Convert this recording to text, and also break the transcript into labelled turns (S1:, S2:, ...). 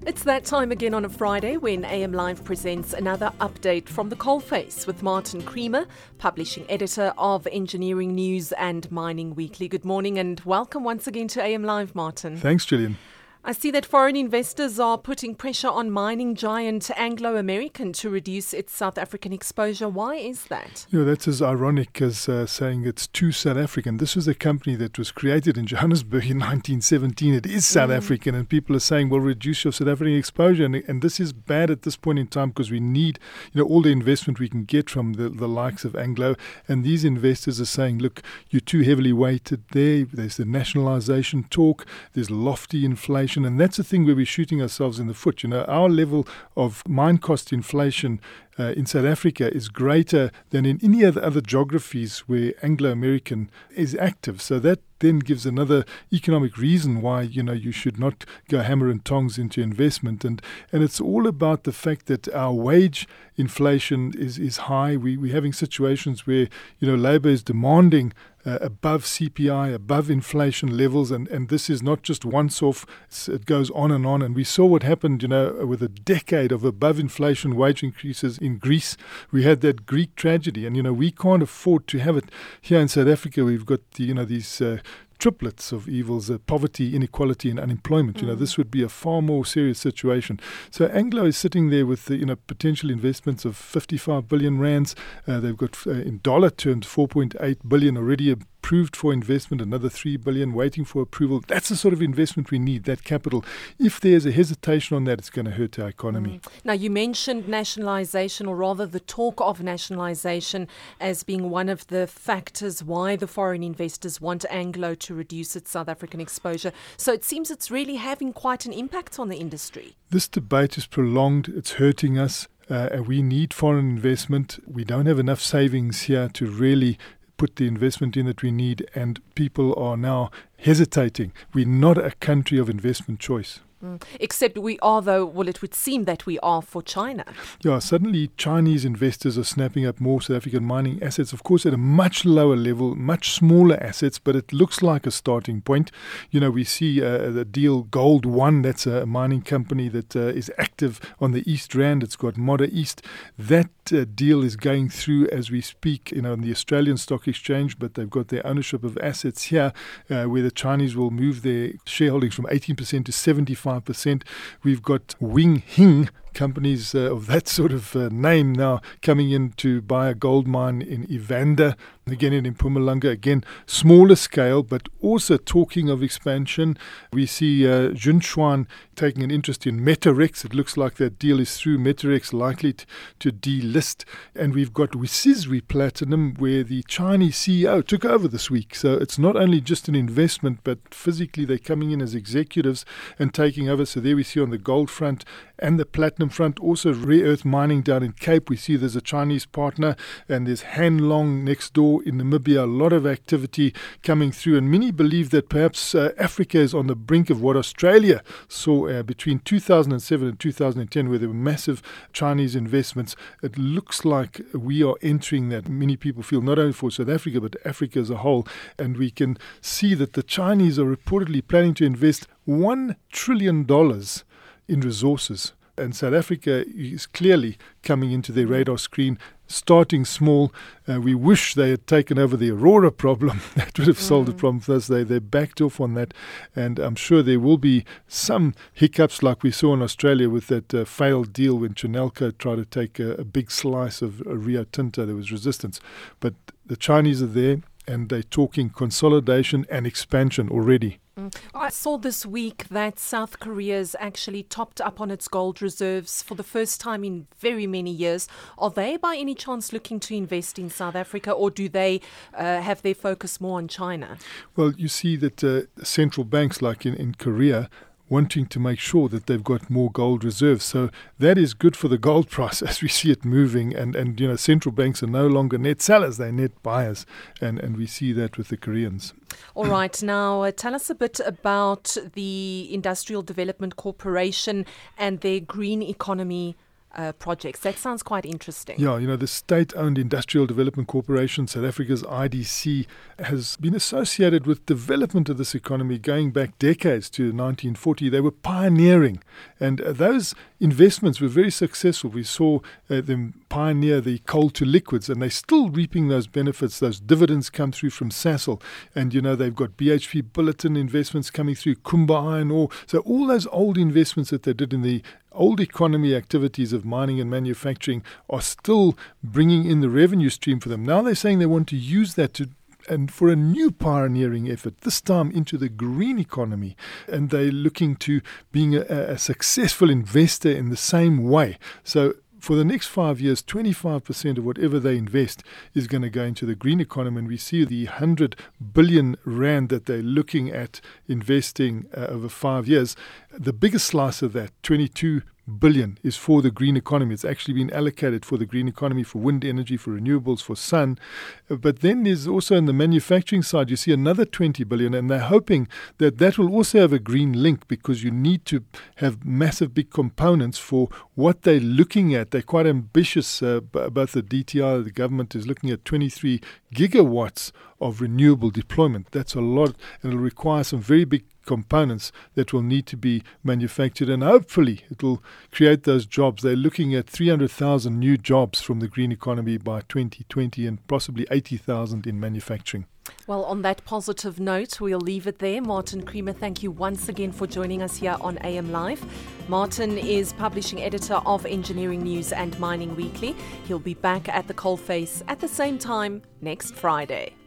S1: It's that time again on a Friday when AM Live presents another update from the coalface with Martin Creamer, publishing editor of Engineering News and Mining Weekly. Good morning and welcome once again to AM Live, Martin.
S2: Thanks, Gillian.
S1: I see that foreign investors are putting pressure on mining giant Anglo American to reduce its South African exposure. Why is that?
S2: That's as ironic as saying it's too South African. This was a company that was created in Johannesburg in 1917. It is South African, and people are saying, well, reduce your South African exposure. And this is bad at this point in time because we need all the investment we can get from the likes of Anglo. And these investors are saying, look, you're too heavily weighted there. There's the nationalisation talk. There's lofty inflation. And that's the thing where we're shooting ourselves in the foot. Our level of mine cost inflation in South Africa is greater than in any other geographies where Anglo-American is active. So that then gives another economic reason why, you should not go hammer and tongs into investment. And it's all about the fact that our wage inflation is high. We're having situations where, labour is demanding above CPI, above inflation levels, and this is not just once off, it goes on. And we saw what happened, with a decade of above inflation wage increases in Greece. We had that Greek tragedy, and, we can't afford to have it here in South Africa. We've got, these triplets of evils, poverty, inequality and unemployment. This would be a far more serious situation. So Anglo is sitting there with potential investments of 55 billion rands. They've got in dollar terms 4.8 billion already approved for investment, another 3 billion waiting for approval. That's the sort of investment we need, that capital. If there's a hesitation on that, it's going to hurt our economy.
S1: Now, you mentioned nationalisation, or rather the talk of nationalisation, as being one of the factors why the foreign investors want Anglo to reduce its South African exposure. So it seems it's really having quite an impact on the industry.
S2: This debate is prolonged. It's hurting us. We need foreign investment. We don't have enough savings here to really put the investment in that we need, and people are now hesitating. We're not a country of investment choice.
S1: Except we are, though, well, it would seem that we are for China.
S2: Yeah, suddenly Chinese investors are snapping up more South African mining assets, of course, at a much lower level, much smaller assets, but it looks like a starting point. We see the deal Gold One, that's a mining company that is active on the East Rand. It's got Modder East. That deal is going through as we speak, on the Australian Stock Exchange, but they've got their ownership of assets here, where the Chinese will move their shareholdings from 18% to 75%. We've got Wing Hing, companies of that sort of name now coming in to buy a gold mine in Evander, again in Mpumalanga, again smaller scale, but also talking of expansion. We see Zhunshuan taking an interest in Metarex. It looks like that deal is through. Metarex likely to delist. And we've got Wisizwe Platinum, where the Chinese CEO took over this week. So it's not only just an investment, but physically they're coming in as executives and taking over. So there we see on the gold front and the platinum front, also rare earth mining down in Cape. We see there's a Chinese partner, and there's Hanlong next door in Namibia. A lot of activity coming through, and many believe that perhaps Africa is on the brink of what Australia saw between 2007 and 2010, where there were massive Chinese investments. It looks like we are entering that. Many people feel, not only for South Africa, but Africa as a whole. And we can see that the Chinese are reportedly planning to invest $1 trillion in resources. And South Africa is clearly coming into their radar screen, starting small. We wish they had taken over the Aurora problem. That would have solved the problem for us. They backed off on that. And I'm sure there will be some hiccups like we saw in Australia with that failed deal when Chinalco tried to take a big slice of Rio Tinto. There was resistance. But the Chinese are there, and they're talking consolidation and expansion already.
S1: I saw this week that South Korea's actually topped up on its gold reserves for the first time in very many years. Are they by any chance looking to invest in South Africa, or do they have their focus more on China?
S2: Well, you see that central banks like in Korea wanting to make sure that they've got more gold reserves. So that is good for the gold price as we see it moving. And central banks are no longer net sellers, they're net buyers. And we see that with the Koreans.
S1: All right. Now, tell us a bit about the Industrial Development Corporation and their green economy projects. That sounds quite interesting.
S2: Yeah, the State-Owned Industrial Development Corporation, South Africa's IDC, has been associated with development of this economy going back decades to 1940. They were pioneering, and those investments were very successful. We saw them pioneer the coal to liquids, and they're still reaping those benefits. Those dividends come through from Sasol, and they've got BHP Billiton investments coming through, Kumba Iron Ore. So all those old investments that they did in the old economy activities of mining and manufacturing are still bringing in the revenue stream for them. Now they're saying they want to use that and for a new pioneering effort, this time into the green economy. And they're looking to being a successful investor in the same way. So for the next 5 years, 25% of whatever they invest is going to go into the green economy. And we see the 100 billion rand that they're looking at investing over 5 years. The biggest slice of that, 22 billion, is for the green economy. It's actually been allocated for the green economy, for wind energy, for renewables, for sun. But then there's also in the manufacturing side, you see another 20 billion, and they're hoping that that will also have a green link, because you need to have massive big components for what they're looking at. They're quite ambitious. Both the DTI, the government, is looking at 23 gigawatts of renewable deployment. That's a lot, and it'll require some very big components that will need to be manufactured, and hopefully it will create those jobs. They're looking at 300,000 new jobs from the green economy by 2020, and possibly 80,000 in manufacturing.
S1: Well, on that positive note, we'll leave it there. Martin Creamer, thank you once again for joining us here on AM Live. Martin is publishing editor of Engineering News and Mining Weekly. He'll be back at the coalface at the same time next Friday.